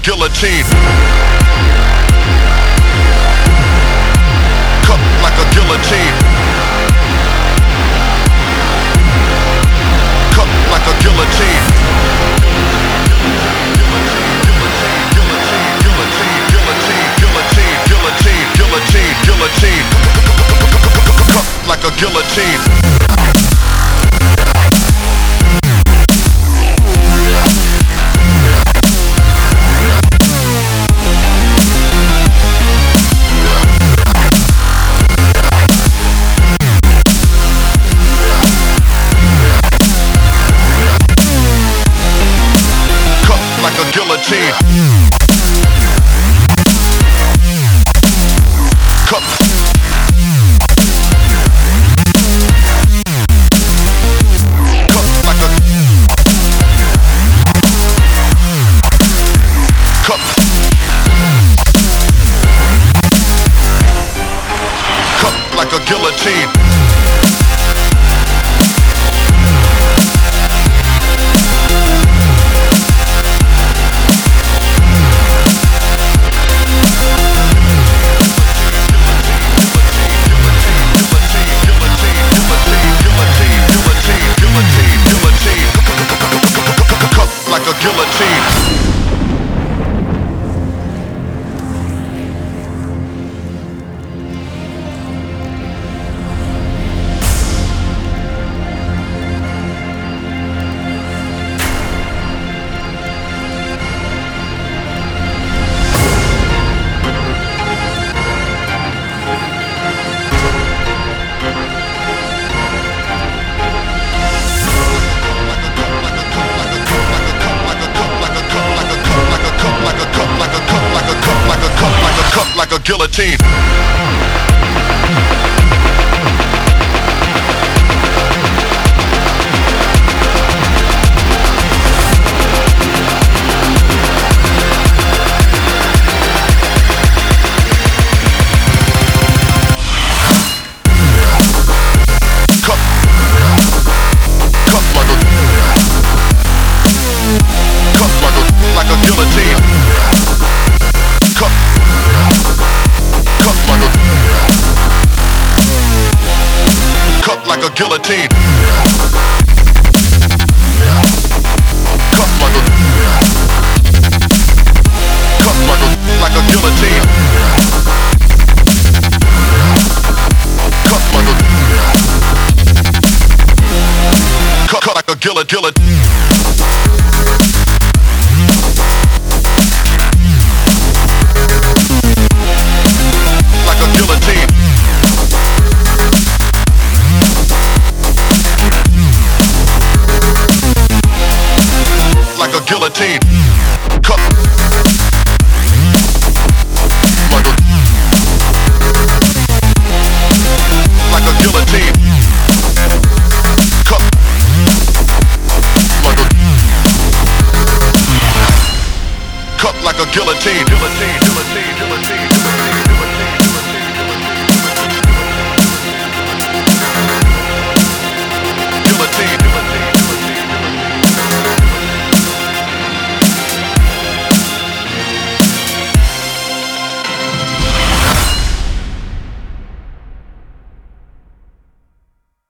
guillotine. Cut like a guillotine. Cut like a guillotine. Guillotine. Cut like a guillotine. Guillotine. Cut. Cut like a. Cut. Cut like a guillotine. Guillotine. Like a guillotine. Like a guillotine. Cut like a. Cut like a guillotine. Cut like a. Cut like a guillotine. Like a guillotine. Like a guillotine. Cut. Like a. Like a guillotine. Cut. Like a. Cut like a guillotine. Guillotine.